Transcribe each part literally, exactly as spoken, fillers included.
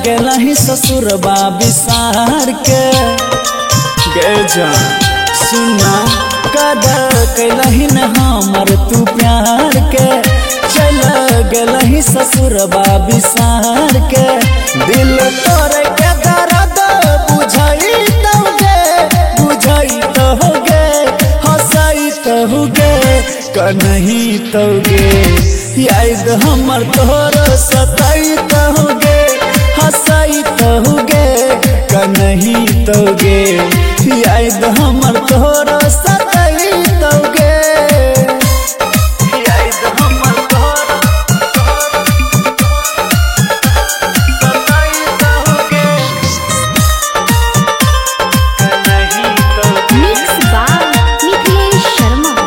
गेलही ससुरबा बिसार के गे जान सुना कदर कैलही न हमर तू प्यार के चल गेलही ससुरबा बिसार के दिल तोरे के दर्द बुझाई तोगे बुझाई तोगे हंसाई तोगे कन्ही तोगे याद हमर तोर सताई तोगे हंसाई तोगे कन्ही तोगे याद हमर तोर सताई तोगे याद हमर तोर सताई तोगे कन्ही तोगे मिक्स बाय निखिलेश शर्मा।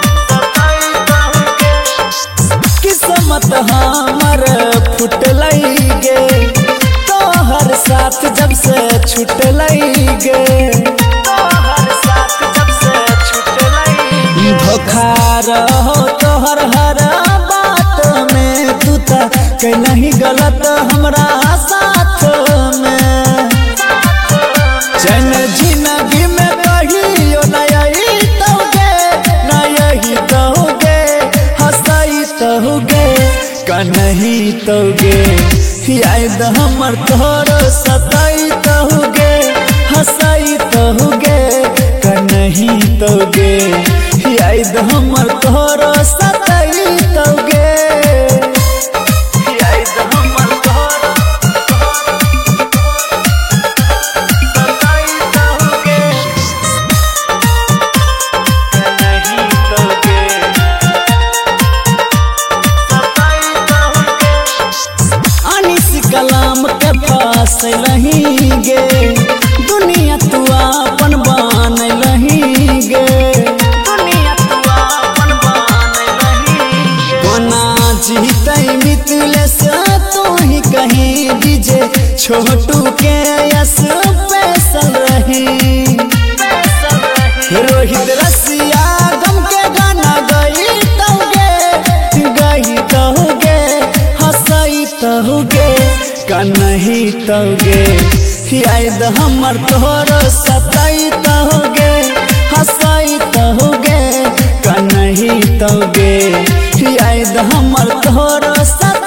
किस्मत हमर फुटलई गे तोहर साथ जब से छुटलई गे तोहर साथ जब से छुटलई धोखा रहो तोहर हर बात में तू त कहीं गलत हमरा साथ में चैन जिंदगी में कहियो नई तोगे नई तोगे हंसाई तोगे कन्ही तोगे याद हमर तोर सताई तोगे हंसाई तोगे कन्ही तोगे याद हमर तोर सताई तोगे याद हमर तोर सताई तोगे कन्ही तोगे अनिस कलाम के पास लही गे दुनिया तू अपन बन लही गे दुनिया तू अपन बन लही कोना जीते मिथिलेश तू ही कहीं डीजे छोटू के यस पैसल रही रोहित रसिया गम के गाना गई तोगे गई तोगे हंसाई तोगे कन्ही तोगे याद हमर तोर सताई तोगे हंसाई तोगे कन्ही तोगे याद हमर तोर सताई